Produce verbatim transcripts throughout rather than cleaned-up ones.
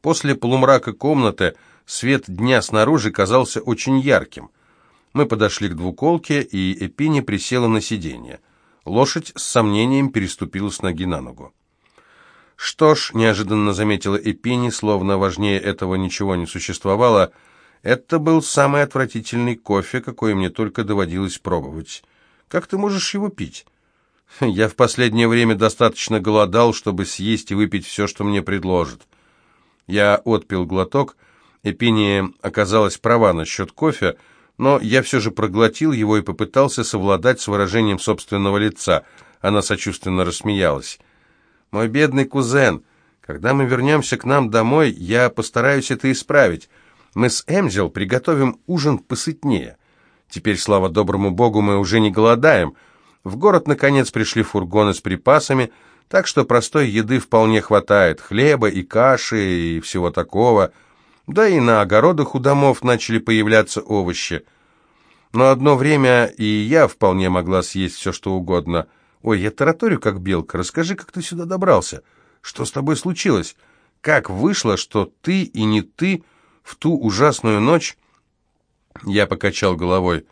После полумрака комнаты свет дня снаружи казался очень ярким. Мы подошли к двуколке, и Эпини присела на сиденье. Лошадь с сомнением переступила с ноги на ногу. «Что ж», — неожиданно заметила Эпини, словно важнее этого ничего не существовало, — «это был самый отвратительный кофе, какой мне только доводилось пробовать. Как ты можешь его пить?» «Я в последнее время достаточно голодал, чтобы съесть и выпить все, что мне предложат». Я отпил глоток. Эпини оказалась права насчет кофе, но я все же проглотил его и попытался совладать с выражением собственного лица. Она сочувственно рассмеялась. «Мой бедный кузен, когда мы вернемся к нам домой, я постараюсь это исправить. Мы с Эмджел приготовим ужин посытнее. Теперь, слава доброму богу, мы уже не голодаем. В город, наконец, пришли фургоны с припасами, так что простой еды вполне хватает, хлеба и каши и всего такого. Да и на огородах у домов начали появляться овощи. Но одно время и я вполне могла съесть все, что угодно. Ой, я тараторю, как белка. Расскажи, как ты сюда добрался? Что с тобой случилось? Как вышло, что ты и не ты в ту ужасную ночь...» Я покачал головой.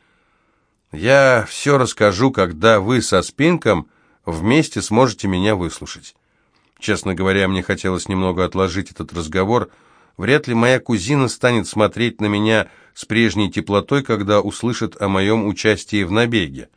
«Я все расскажу, когда вы со Спинком вместе сможете меня выслушать». Честно говоря, мне хотелось немного отложить этот разговор. Вряд ли моя кузина станет смотреть на меня с прежней теплотой, когда услышит о моем участии в набеге.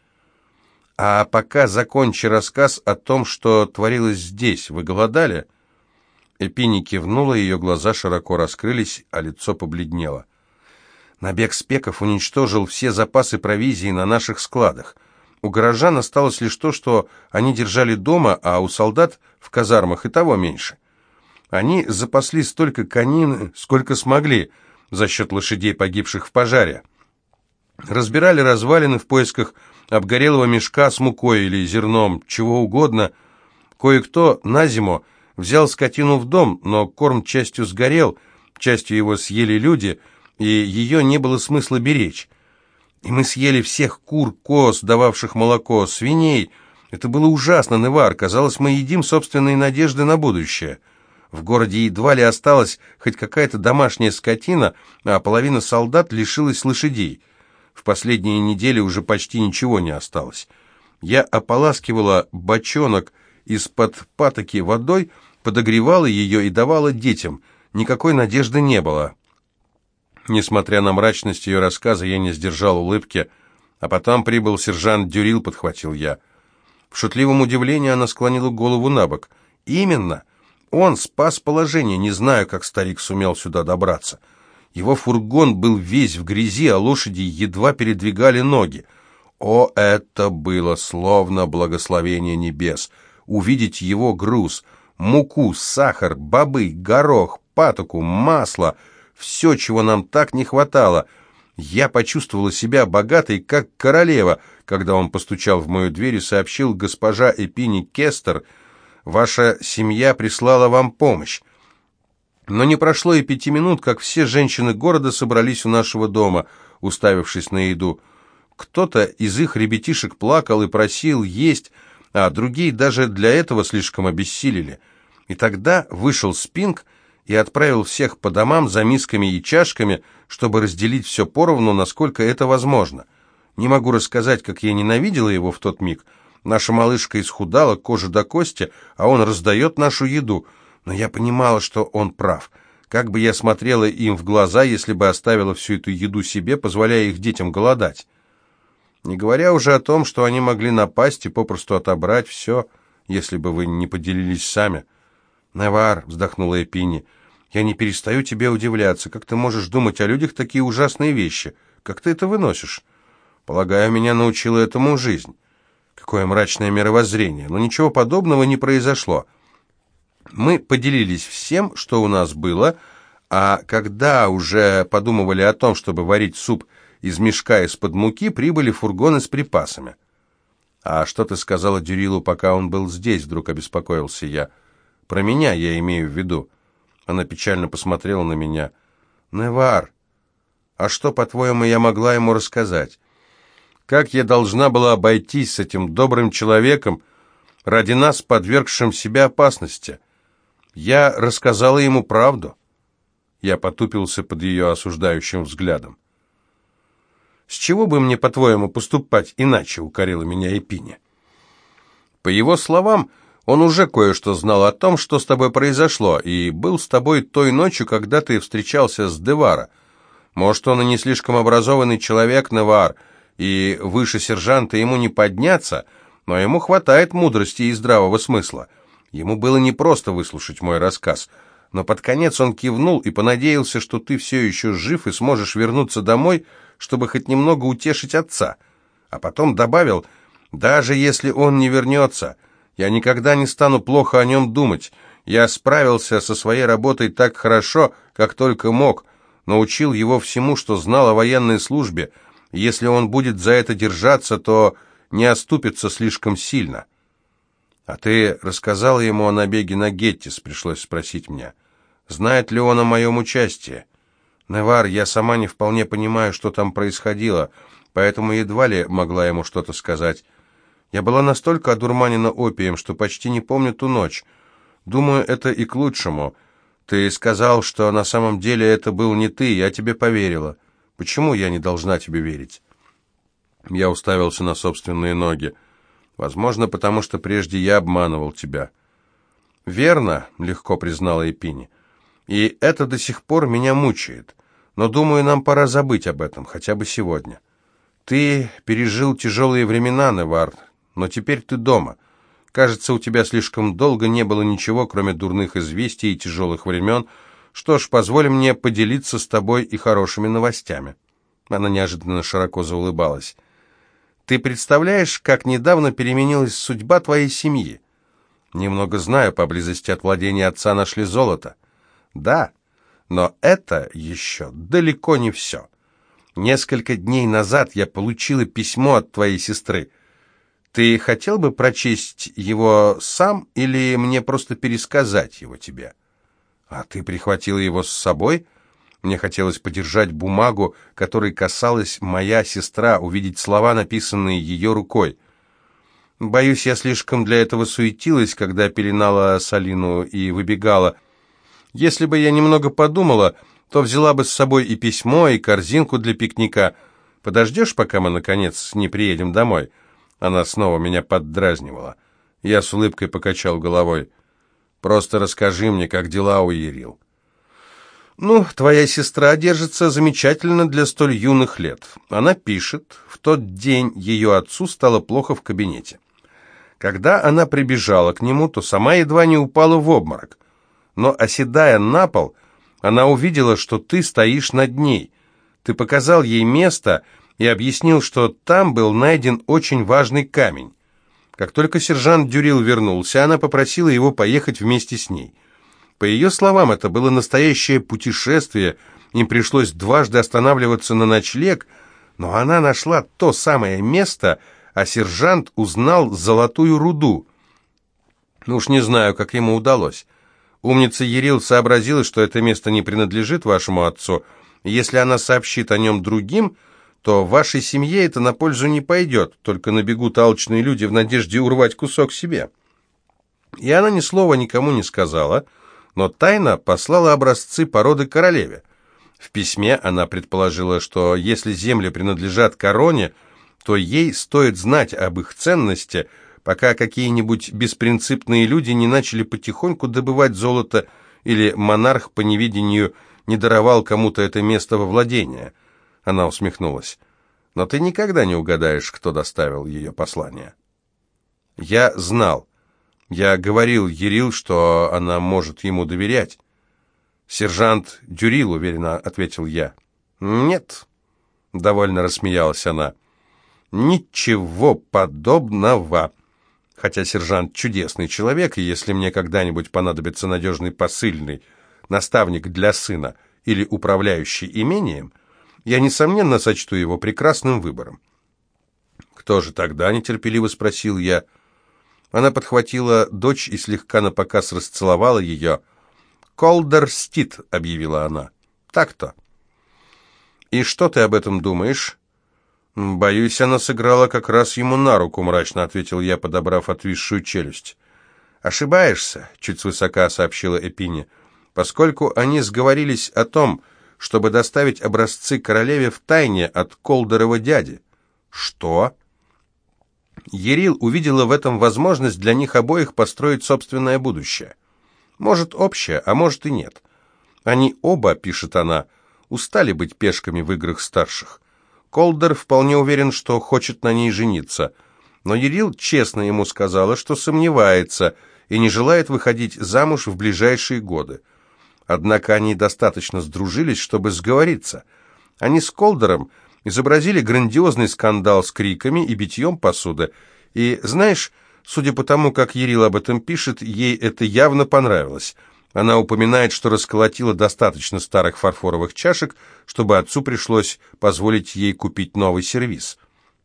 «А пока закончи рассказ о том, что творилось здесь. Вы голодали?» Эпини кивнула, ее глаза широко раскрылись, а лицо побледнело. «Набег спеков уничтожил все запасы провизии на наших складах. У горожан осталось лишь то, что они держали дома, а у солдат в казармах и того меньше. Они запасли столько конины, сколько смогли, за счет лошадей, погибших в пожаре. Разбирали развалины в поисках обгорелого мешка с мукой или зерном, чего угодно. Кое-кто на зиму взял скотину в дом, но корм частью сгорел, частью его съели люди, и ее не было смысла беречь. И мы съели всех кур, коз, дававших молоко, свиней. Это было ужасно, Невар. Казалось, мы едим собственные надежды на будущее. В городе едва ли осталась хоть какая-то домашняя скотина, а половина солдат лишилась лошадей. В последние недели уже почти ничего не осталось. Я ополаскивала бочонок из-под патоки водой, подогревала ее и давала детям. Никакой надежды не было. Несмотря на мрачность ее рассказа, я не сдержал улыбки. А потом прибыл сержант Дюрил, подхватил я. В шутливом удивлении она склонила голову на бок. «Именно! Он спас положение, не знаю, как старик сумел сюда добраться. Его фургон был весь в грязи, а лошади едва передвигали ноги. О, это было словно благословение небес! Увидеть его груз, муку, сахар, бобы, горох, патоку, масло — все, чего нам так не хватало. Я почувствовала себя богатой, как королева, когда он постучал в мою дверь и сообщил: «Госпожа Эпини Кестер, ваша семья прислала вам помощь». Но не прошло и пяти минут, как все женщины города собрались у нашего дома, уставившись на еду. Кто-то из их ребятишек плакал и просил есть, а другие даже для этого слишком обессилели. И тогда вышел Спинк и отправил всех по домам за мисками и чашками, чтобы разделить все поровну, насколько это возможно. Не могу рассказать, как я ненавидела его в тот миг. Наша малышка исхудала, кожа до кости, а он раздает нашу еду. Но я понимала, что он прав. Как бы я смотрела им в глаза, если бы оставила всю эту еду себе, позволяя их детям голодать? Не говоря уже о том, что они могли напасть и попросту отобрать все, если бы вы не поделились сами. «Невар», — вздохнула Эпини, — «я не перестаю тебе удивляться. Как ты можешь думать о людях такие ужасные вещи? Как ты это выносишь? Полагаю, меня научила этому жизнь». Какое мрачное мировоззрение. Но ничего подобного не произошло. Мы поделились всем, что у нас было, а когда уже подумывали о том, чтобы варить суп из мешка из-под муки, прибыли фургоны с припасами. «А что ты сказала Дюрилу, пока он был здесь?» — вдруг обеспокоился я. «Про меня я имею в виду». Она печально посмотрела на меня. «Невар, а что, по-твоему, я могла ему рассказать? Как я должна была обойтись с этим добрым человеком, ради нас подвергшим себя опасности? Я рассказала ему правду. Я потупился под ее осуждающим взглядом. «С чего бы мне, по-твоему, поступать иначе?» — укорила меня Эпиня. По его словам, он уже кое-что знал о том, что с тобой произошло, и был с тобой той ночью, когда ты встречался с Девара. Может, он и не слишком образованный человек, Невар, и выше сержанта ему не подняться, но ему хватает мудрости и здравого смысла. Ему было непросто выслушать мой рассказ, но под конец он кивнул и понадеялся, что ты все еще жив и сможешь вернуться домой, чтобы хоть немного утешить отца. А потом добавил: «Даже если он не вернется, я никогда не стану плохо о нем думать. Я справился со своей работой так хорошо, как только мог, научил его всему, что знал о военной службе. Если он будет за это держаться, то не оступится слишком сильно». «А ты рассказал ему о набеге на Геттис?» — пришлось спросить мне. «Знает ли он о моем участии?» «Невар, я сама не вполне понимаю, что там происходило, поэтому едва ли могла ему что-то сказать. Я была настолько одурманена опием, что почти не помню ту ночь. Думаю, это и к лучшему. Ты сказал, что на самом деле это был не ты, я тебе поверила. Почему я не должна тебе верить?» Я уставился на собственные ноги. «Возможно, потому что прежде я обманывал тебя». «Верно», — легко признала Эпини. «И это до сих пор меня мучает. Но, думаю, нам пора забыть об этом, хотя бы сегодня. Ты пережил тяжелые времена, Невар, но теперь ты дома. Кажется, у тебя слишком долго не было ничего, кроме дурных известий и тяжелых времен. Что ж, позволь мне поделиться с тобой и хорошими новостями». Она неожиданно широко заулыбалась. «Ты представляешь, как недавно переменилась судьба твоей семьи? Немного знаю, поблизости от владения отца нашли золото. Да, но это еще далеко не все. Несколько дней назад я получила письмо от твоей сестры. Ты хотел бы прочесть его сам или мне просто пересказать его тебе?» «А ты прихватила его с собой?» Мне хотелось подержать бумагу, которой касалась моя сестра, увидеть слова, написанные ее рукой. Боюсь, я слишком для этого суетилась, когда пеленала Салину и выбегала. Если бы я немного подумала, то взяла бы с собой и письмо, и корзинку для пикника. Подождешь, пока мы, наконец, не приедем домой?» Она снова меня поддразнивала. Я с улыбкой покачал головой. «Просто расскажи мне, как дела у Ерил». «Ну, твоя сестра держится замечательно для столь юных лет. Она пишет, в тот день ее отцу стало плохо в кабинете. Когда она прибежала к нему, то сама едва не упала в обморок. Но, оседая на пол, она увидела, что ты стоишь над ней. Ты показал ей место и объяснил, что там был найден очень важный камень. Как только сержант Дюрил вернулся, она попросила его поехать вместе с ней. По ее словам, это было настоящее путешествие, им пришлось дважды останавливаться на ночлег, но она нашла то самое место, а сержант узнал золотую руду. Ну уж не знаю, как ему удалось. Умница Ерил сообразила, что это место не принадлежит вашему отцу, и если она сообщит о нем другим, то вашей семье это на пользу не пойдет, только набегут алчные люди в надежде урвать кусок себе. И она ни слова никому не сказала, но тайно послала образцы породы королеве. В письме она предположила, что если земли принадлежат короне, то ей стоит знать об их ценности, пока какие-нибудь беспринципные люди не начали потихоньку добывать золото или монарх по неведению не даровал кому-то это место во владение. Она усмехнулась. «Но ты никогда не угадаешь, кто доставил ее послание». «Я знал. Я говорил Ерил, что она может ему доверять». «Сержант Дюрил», — уверенно ответил я. «Нет», — довольно рассмеялась она. «Ничего подобного. Хотя сержант чудесный человек, и если мне когда-нибудь понадобится надежный посыльный, наставник для сына или управляющий имением, я, несомненно, сочту его прекрасным выбором». «Кто же тогда?» — нетерпеливо спросил я. Она подхватила дочь и слегка напоказ расцеловала ее. «Колдер Стит», — объявила она. «Так-то». «И что ты об этом думаешь?» «Боюсь, она сыграла как раз ему на руку», — мрачно ответил я, подобрав отвисшую челюсть. «Ошибаешься», — чуть свысока сообщила Эпини. поскольку они сговорились о том, чтобы доставить образцы королеве втайне от Колдорова дяди. Что? Ерил увидела в этом возможность для них обоих построить собственное будущее. Может, общее, а может и нет. Они оба, пишет она, устали быть пешками в играх старших. Колдор вполне уверен, что хочет на ней жениться, но Ерил честно ему сказала, что сомневается и не желает выходить замуж в ближайшие годы. Однако они достаточно сдружились, чтобы сговориться. Они с Колдором изобразили грандиозный скандал с криками и битьем посуды. И, знаешь, судя по тому, как Ерил об этом пишет, ей это явно понравилось. Она упоминает, что расколотила достаточно старых фарфоровых чашек, чтобы отцу пришлось позволить ей купить новый сервиз.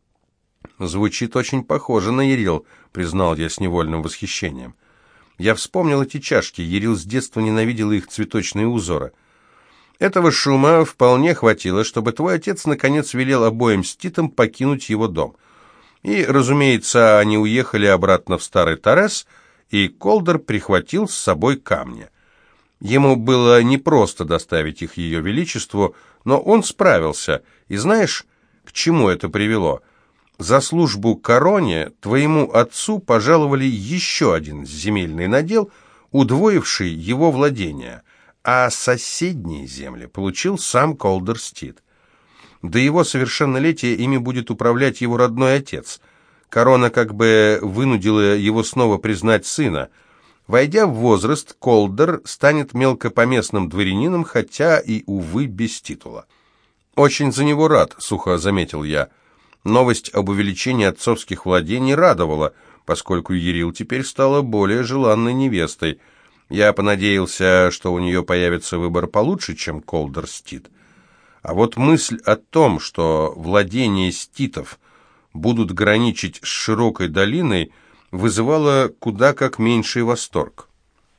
«Звучит очень похоже на Ерил», — признал я с невольным восхищением. Я вспомнил эти чашки. Ерил с детства ненавидела их цветочные узоры. Этого шума вполне хватило, чтобы твой отец наконец велел обоим Ститам покинуть его дом. И, разумеется, они уехали обратно в старый Торрес, и Колдор прихватил с собой камни. Ему было непросто доставить их ее величеству, но он справился. И знаешь, к чему это привело? За службу короне твоему отцу пожаловали еще один земельный надел, удвоивший его владения, а соседние земли получил сам Колдор Стит. До его совершеннолетия ими будет управлять его родной отец. Корона как бы вынудила его снова признать сына. Войдя в возраст, Колдор станет мелкопоместным дворянином, хотя и, увы, без титула. «Очень за него рад», — сухо заметил я. Новость об увеличении отцовских владений радовала, поскольку Ерил теперь стала более желанной невестой. Я понадеялся, что у нее появится выбор получше, чем Колдор Стит. А вот мысль о том, что владения Ститов будут граничить с широкой долиной, вызывала куда как меньший восторг.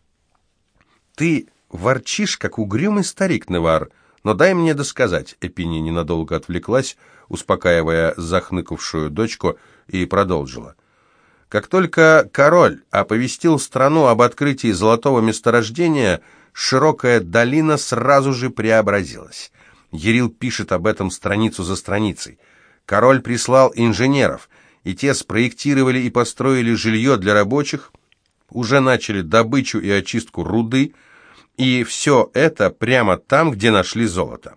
«Ты ворчишь, как угрюмый старик, Невар, но дай мне досказать», — Эпиния ненадолго отвлеклась, успокаивая захныкавшую дочку, и продолжила. Как только король оповестил страну об открытии золотого месторождения, широкая долина сразу же преобразилась. Ерил пишет об этом страницу за страницей. Король прислал инженеров, и те спроектировали и построили жилье для рабочих, уже начали добычу и очистку руды, и все это прямо там, где нашли золото.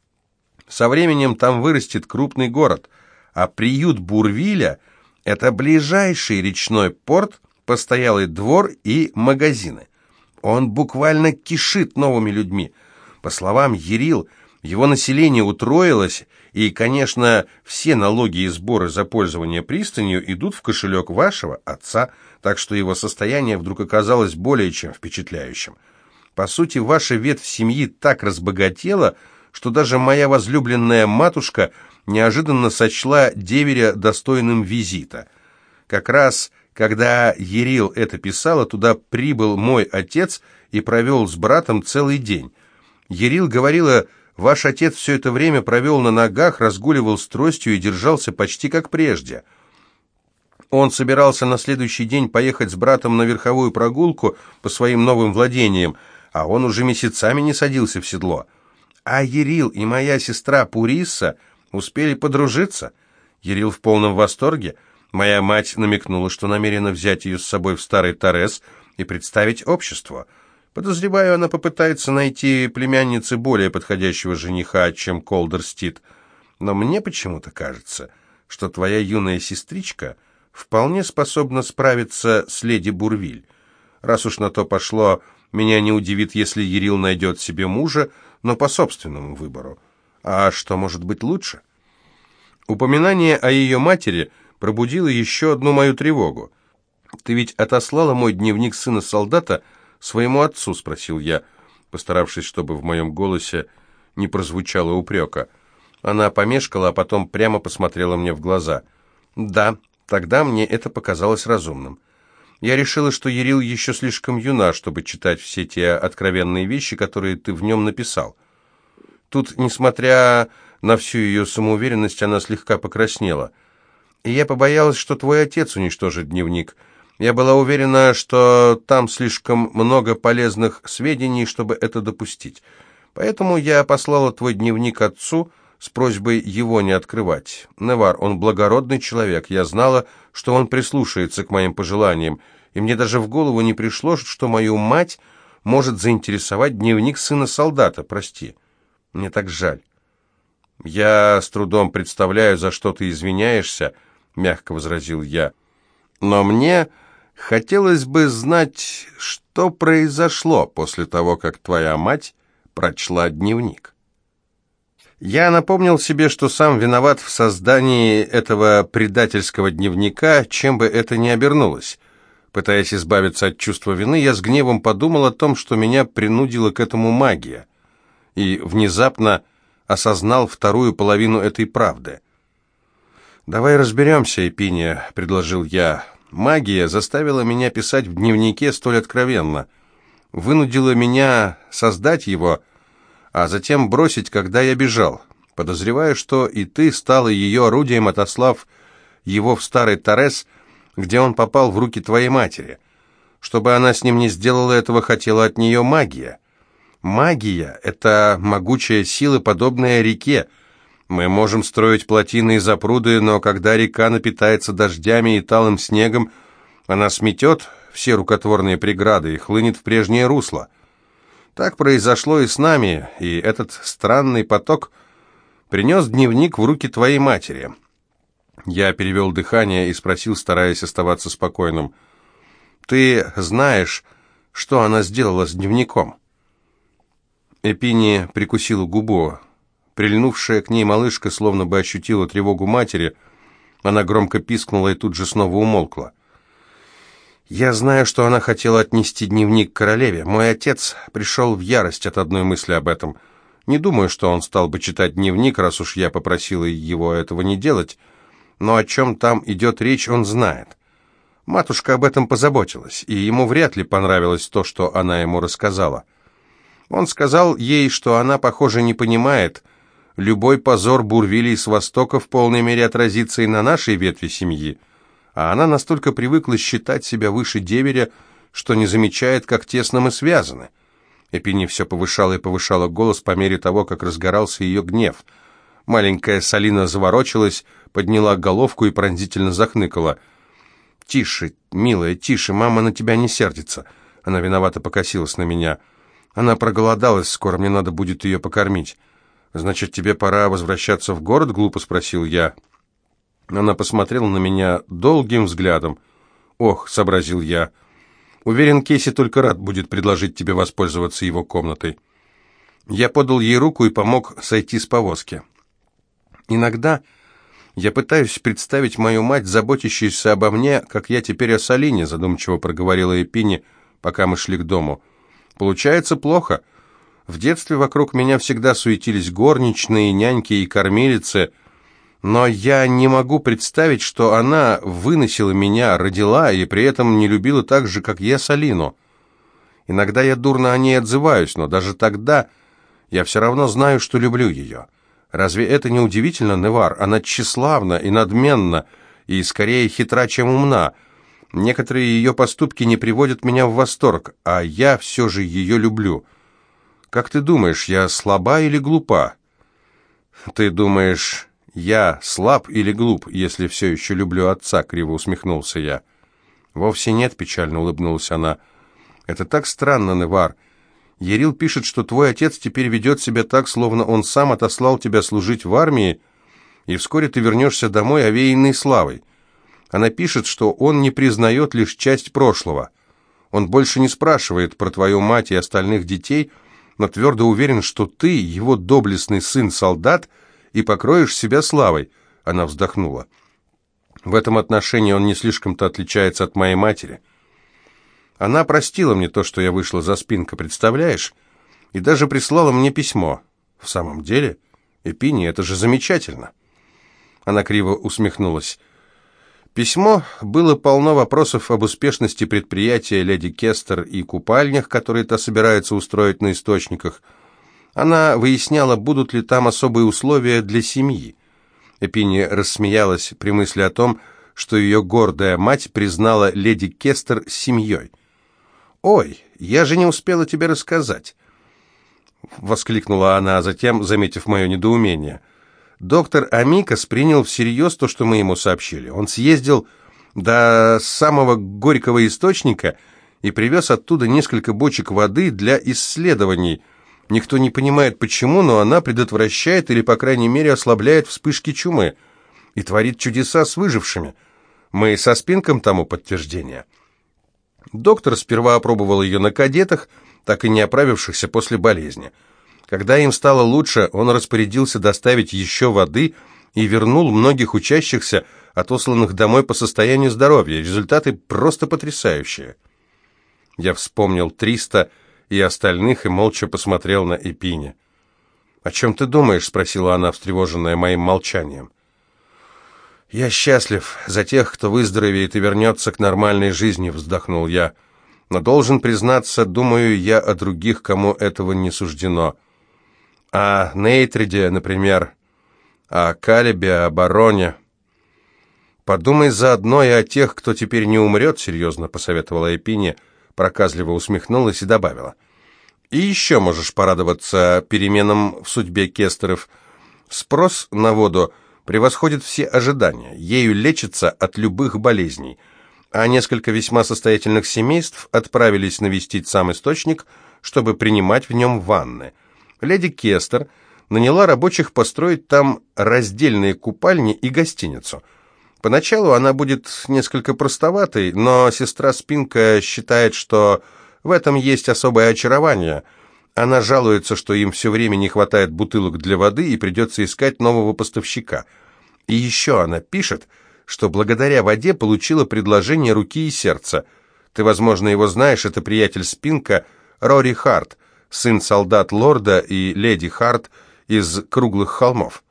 Со временем там вырастет крупный город, а приют Бурвиля – это ближайший речной порт, постоялый двор и магазины. Он буквально кишит новыми людьми. По словам Ерил, его население утроилось, и, конечно, все налоги и сборы за пользование пристанью идут в кошелек вашего отца, так что его состояние вдруг оказалось более чем впечатляющим. По сути, ваша ветвь семьи так разбогатела, что даже моя возлюбленная матушка неожиданно сочла деверя достойным визита. Как раз, когда Ерил это писала, туда прибыл мой отец и провел с братом целый день. Ерил говорила, ваш отец все это время провел на ногах, разгуливал с тростью и держался почти как прежде. Он собирался на следующий день поехать с братом на верховую прогулку по своим новым владениям, а он уже месяцами не садился в седло. А Ерил и моя сестра Пуриса успели подружиться. Ерил в полном восторге. Моя мать намекнула, что намерена взять ее с собой в старый Торрес и представить обществу. Подозреваю, она попытается найти племяннице более подходящего жениха, чем Колдор Стит. Но мне почему-то кажется, что твоя юная сестричка вполне способна справиться с леди Бурвиль. Раз уж на то пошло, меня не удивит, если Ерил найдет себе мужа, но по собственному выбору. А что может быть лучше? Упоминание о ее матери пробудило еще одну мою тревогу. «Ты ведь отослала мой дневник сына солдата своему отцу?» — спросил я, постаравшись, чтобы в моем голосе не прозвучало упрека. Она помешкала, а потом прямо посмотрела мне в глаза. «Да, тогда мне это показалось разумным. Я решила, что Ерил еще слишком юна, чтобы читать все те откровенные вещи, которые ты в нем написал». Тут, несмотря на всю ее самоуверенность, она слегка покраснела. «И я побоялась, что твой отец уничтожит дневник. Я была уверена, что там слишком много полезных сведений, чтобы это допустить. Поэтому я послала твой дневник отцу с просьбой его не открывать. Невар, он благородный человек. Я знала, что он прислушается к моим пожеланиям, и мне даже в голову не пришло, что мою мать может заинтересовать дневник сына солдата. Прости, мне так жаль. Я с трудом представляю, за что ты извиняешься, мягко возразил я. Но мне хотелось бы знать, что произошло после того, как твоя мать прочла дневник. Я напомнил себе, что сам виноват в создании этого предательского дневника, чем бы это ни обернулось. Пытаясь избавиться от чувства вины, я с гневом подумал о том, что меня принудила к этому магия, и внезапно осознал вторую половину этой правды. «Давай разберемся, Эпиния», — предложил я. «Магия заставила меня писать в дневнике столь откровенно, вынудила меня создать его, а затем бросить, когда я бежал. Подозреваю, что и ты стала ее орудием, отослав его в старый Торрес, где он попал в руки твоей матери. Чтобы она с ним не сделала этого, хотела от нее магия. Магия — это могучая сила, подобная реке. Мы можем строить плотины и запруды, но когда река напитается дождями и талым снегом, она сметет все рукотворные преграды и хлынет в прежнее русло. Так произошло и с нами, и этот странный поток принес дневник в руки твоей матери». Я перевел дыхание и спросил, стараясь оставаться спокойным: «Ты знаешь, что она сделала с дневником?» Эпиния прикусила губу. Прильнувшая к ней малышка словно бы ощутила тревогу матери. Она громко пискнула и тут же снова умолкла. «Я знаю, что она хотела отнести дневник королеве. Мой отец пришел в ярость от одной мысли об этом. Не думаю, что он стал бы читать дневник, раз уж я попросила его этого не делать, но о чем там идет речь, он знает. Матушка об этом позаботилась, и ему вряд ли понравилось то, что она ему рассказала. Он сказал ей, что она, похоже, не понимает, любой позор Бурвилей с Востока в полной мере отразится и на нашей ветви семьи, а она настолько привыкла считать себя выше деверя, что не замечает, как тесно мы связаны». Эпиния все повышала и повышала голос по мере того, как разгорался ее гнев. Маленькая Салина заворочилась, подняла головку и пронзительно захныкала. «Тише, милая, тише, мама на тебя не сердится». Она виновато покосилась на меня. «Она проголодалась, скоро мне надо будет ее покормить». «Значит, тебе пора возвращаться в город?» — глупо спросил я. Она посмотрела на меня долгим взглядом. «Ох», — сообразил я, — «уверен, Кейси только рад будет предложить тебе воспользоваться его комнатой». Я подал ей руку и помог сойти с повозки. «Иногда я пытаюсь представить мою мать, заботящуюся обо мне, как я теперь о Салине», — задумчиво проговорила Эпини, пока мы шли к дому. «Получается плохо. В детстве вокруг меня всегда суетились горничные, няньки и кормилицы, но я не могу представить, что она выносила меня, родила и при этом не любила так же, как я Салину. Иногда я дурно о ней отзываюсь, но даже тогда я все равно знаю, что люблю ее. Разве это не удивительно, Невар? Она тщеславна и надменна, и скорее хитра, чем умна. Некоторые ее поступки не приводят меня в восторг, а я все же ее люблю. Как ты думаешь, я слаба или глупа?» «Ты думаешь, я слаб или глуп, если все еще люблю отца?» — криво усмехнулся я. «Вовсе нет», — печально улыбнулась она. «Это так странно, Невар. Ярил пишет, что твой отец теперь ведет себя так, словно он сам отослал тебя служить в армии, и вскоре ты вернешься домой, овеянный славой. Она пишет, что он не признает лишь часть прошлого. Он больше не спрашивает про твою мать и остальных детей, но твердо уверен, что ты, его доблестный сын-солдат, и покроешь себя славой». Она вздохнула. «В этом отношении он не слишком-то отличается от моей матери. Она простила мне то, что я вышла за Спинка, представляешь? И даже прислала мне письмо». «В самом деле? Эпиния, это же замечательно!» Она криво усмехнулась. Письмо было полно вопросов об успешности предприятия леди Кестер и купальнях, которые та собирается устроить на источниках. Она выясняла, будут ли там особые условия для семьи. Эпиния рассмеялась при мысли о том, что ее гордая мать признала леди Кестер семьей. «Ой, я же не успела тебе рассказать!» — воскликнула она, а затем, заметив мое недоумение. Доктор Амикас принял всерьез то, что мы ему сообщили. Он съездил до самого горького источника и привез оттуда несколько бочек воды для исследований. Никто не понимает, почему, но она предотвращает или, по крайней мере, ослабляет вспышки чумы и творит чудеса с выжившими. Мы со Спинком тому подтверждение. Доктор сперва опробовал ее на кадетах, так и не оправившихся после болезни. Когда им стало лучше, он распорядился доставить еще воды и вернул многих учащихся, отосланных домой по состоянию здоровья. Результаты просто потрясающие. Я вспомнил триста и остальных и молча посмотрел на Эпини. «О чем ты думаешь?» — спросила она, встревоженная моим молчанием. «Я счастлив за тех, кто выздоровеет и вернется к нормальной жизни», — вздохнул я. «Но должен признаться, думаю я о других, кому этого не суждено. О Нейтриде, например, о Калебе, о Бароне. Подумай заодно и о тех, кто теперь не умрет», — серьезно посоветовала Эпини, проказливо усмехнулась и добавила. «И еще можешь порадоваться переменам в судьбе Кестеров. Спрос на воду превосходит все ожидания, ею лечатся от любых болезней, а несколько весьма состоятельных семейств отправились навестить сам источник, чтобы принимать в нем ванны. Леди Кестер наняла рабочих построить там раздельные купальни и гостиницу. Поначалу она будет несколько простоватой, но сестра Спинка считает, что в этом есть особое очарование. Она жалуется, что им все время не хватает бутылок для воды и придется искать нового поставщика. И еще она пишет, что благодаря воде получила предложение руки и сердца. Ты, возможно, его знаешь, это приятель Спинка Рори Харт, сын солдат лорда и леди Харт из Круглых холмов.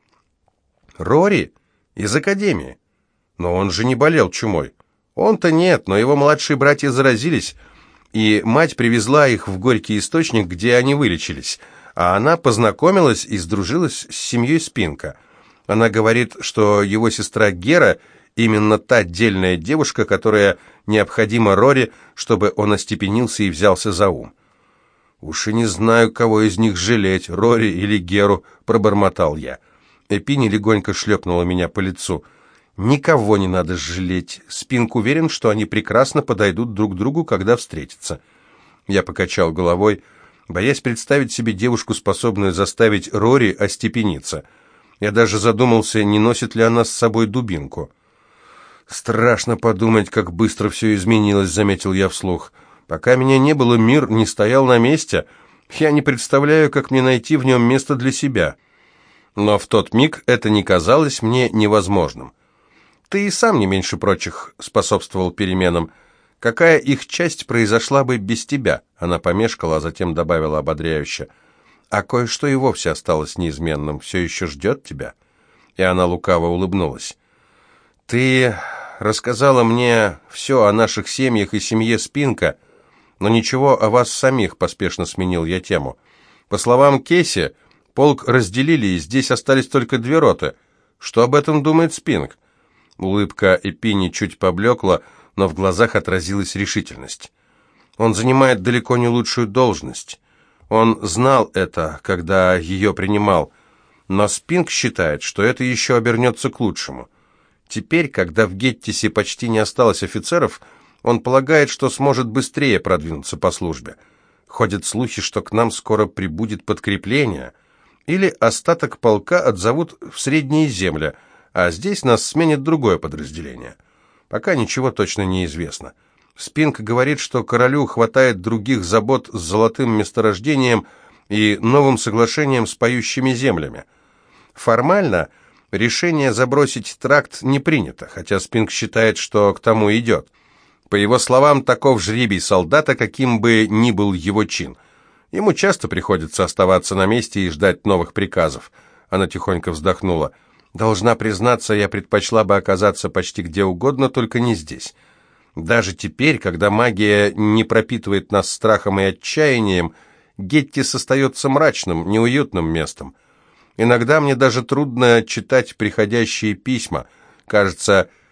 Рори? Из академии? Но он же не болел чумой. Он-то нет, но его младшие братья заразились, и мать привезла их в Горький источник, где они вылечились, а она познакомилась и сдружилась с семьей Спинка. Она говорит, что его сестра Гера именно та дельная девушка, которая необходима Рори, чтобы он остепенился и взялся за ум. «Уж и не знаю, кого из них жалеть, Рори или Геру», — пробормотал я. Эпини легонько шлепнула меня по лицу. «Никого не надо жалеть. Спинк уверен, что они прекрасно подойдут друг к другу, когда встретятся». Я покачал головой, боясь представить себе девушку, способную заставить Рори остепениться. Я даже задумался, не носит ли она с собой дубинку. «Страшно подумать, как быстро все изменилось», — заметил я вслух. «Пока меня не было, мир не стоял на месте. Я не представляю, как мне найти в нем место для себя». Но в тот миг это не казалось мне невозможным. Ты и сам не меньше прочих способствовал переменам. Какая их часть произошла бы без тебя?» Она помешкала, а затем добавила ободряюще. «А кое-что и вовсе осталось неизменным, все еще ждет тебя». И она лукаво улыбнулась. «Ты рассказала мне все о наших семьях и семье Спинка, но ничего о вас самих», — поспешно сменил я тему. «По словам Кейси, полк разделили, и здесь остались только две роты. Что об этом думает Спинк?» Улыбка Эпини чуть поблекла, но в глазах отразилась решительность. «Он занимает далеко не лучшую должность. Он знал это, когда ее принимал, но Спинк считает, что это еще обернется к лучшему. Теперь, когда в Геттисе почти не осталось офицеров, он полагает, что сможет быстрее продвинуться по службе. Ходят слухи, что к нам скоро прибудет подкрепление, или остаток полка отзовут в Средние земли, а здесь нас сменит другое подразделение. Пока ничего точно не известно. Спинк говорит, что королю хватает других забот с золотым месторождением и новым соглашением с поющими землями. Формально решение забросить тракт не принято, хотя Спинк считает, что к тому идет. По его словам, таков жребий солдата, каким бы ни был его чин. Ему часто приходится оставаться на месте и ждать новых приказов. Она тихонько вздохнула. «Должна признаться, я предпочла бы оказаться почти где угодно, только не здесь. Даже теперь, когда магия не пропитывает нас страхом и отчаянием, Геттис остается мрачным, неуютным местом. Иногда мне даже трудно читать приходящие письма. Кажется,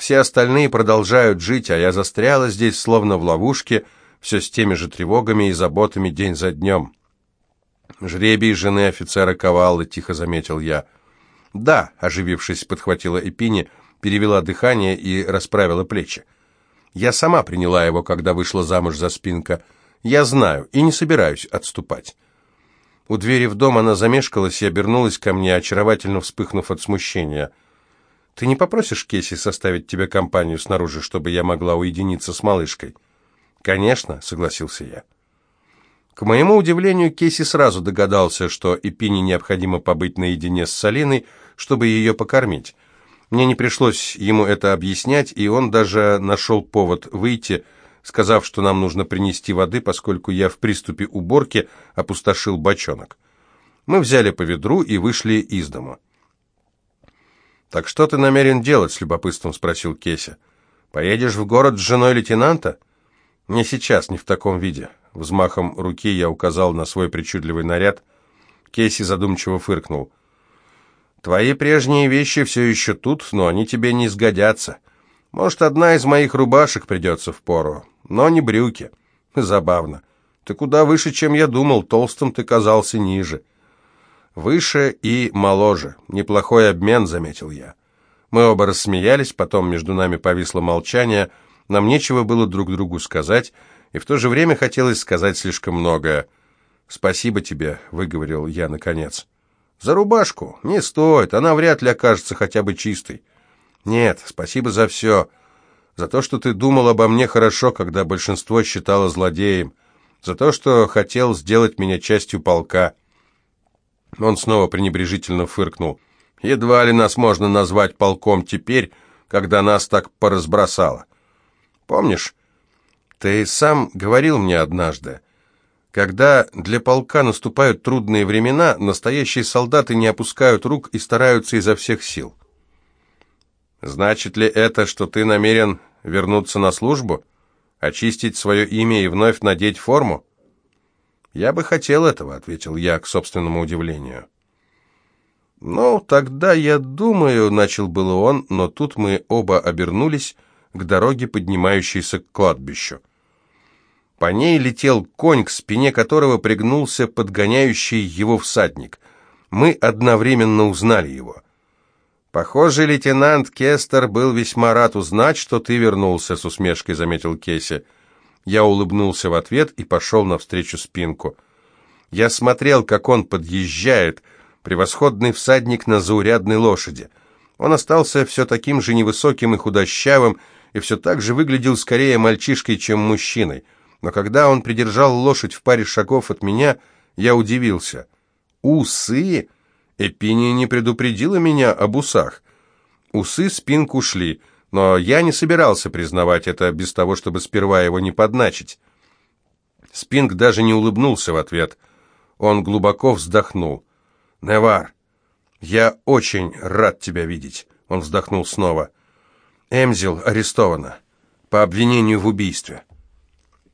Все остальные продолжают жить, а я застряла здесь, словно в ловушке, все с теми же тревогами и заботами день за днем. «Жребий жены офицера Каваллы», — тихо заметил я. «Да», — оживившись, подхватила Эпини, перевела дыхание и расправила плечи. «Я сама приняла его, когда вышла замуж за Спинка. Я знаю и не собираюсь отступать». У двери в дом она замешкалась и обернулась ко мне, очаровательно вспыхнув от смущения. «Ты не попросишь Кейси составить тебе компанию снаружи, чтобы я могла уединиться с малышкой?» «Конечно», — согласился я. К моему удивлению, Кейси сразу догадался, что Эпини необходимо побыть наедине с Салиной, чтобы ее покормить. Мне не пришлось ему это объяснять, и он даже нашел повод выйти, сказав, что нам нужно принести воды, поскольку я в приступе уборки опустошил бочонок. Мы взяли по ведру и вышли из дома. «Так что ты намерен делать?» — с любопытством спросил Кейси. «Поедешь в город с женой лейтенанта?» «Не сейчас, не в таком виде». Взмахом руки я указал на свой причудливый наряд. Кейси задумчиво фыркнул. «Твои прежние вещи все еще тут, но они тебе не сгодятся. Может, одна из моих рубашек придется впору, но не брюки». «Забавно. Ты куда выше, чем я думал, толстым ты казался ниже». «Выше и моложе. Неплохой обмен», — заметил я. Мы оба рассмеялись, потом между нами повисло молчание. Нам нечего было друг другу сказать, и в то же время хотелось сказать слишком многое. «Спасибо тебе», — выговорил я наконец. «За рубашку? Не стоит, она вряд ли окажется хотя бы чистой». «Нет, спасибо за все. За то, что ты думал обо мне хорошо, когда большинство считало злодеем. За то, что хотел сделать меня частью полка». Он снова пренебрежительно фыркнул. «Едва ли нас можно назвать полком теперь, когда нас так поразбросало. Помнишь, ты сам говорил мне однажды, когда для полка наступают трудные времена, настоящие солдаты не опускают рук и стараются изо всех сил. Значит ли это, что ты намерен вернуться на службу, очистить свое имя и вновь надеть форму?» «Я бы хотел этого», — ответил я к собственному удивлению. «Ну, тогда, я думаю», — начал было он, но тут мы оба обернулись к дороге, поднимающейся к кладбищу. По ней летел конь, к спине которого пригнулся подгоняющий его всадник. Мы одновременно узнали его. «Похоже, лейтенант Кестер был весьма рад узнать, что ты вернулся», — с усмешкой заметил Кейси. Я улыбнулся в ответ и пошел навстречу Спинку. Я смотрел, как он подъезжает, превосходный всадник на заурядной лошади. Он остался все таким же невысоким и худощавым, и все так же выглядел скорее мальчишкой, чем мужчиной. Но когда он придержал лошадь в паре шагов от меня, я удивился. «Усы?» Эпиния не предупредила меня об усах. Усы Спинку ушли, но я не собирался признавать это без того, чтобы сперва его не подначить. Спинк даже не улыбнулся в ответ. Он глубоко вздохнул. «Невар, я очень рад тебя видеть», — он вздохнул снова. «Эмзил арестована по обвинению в убийстве».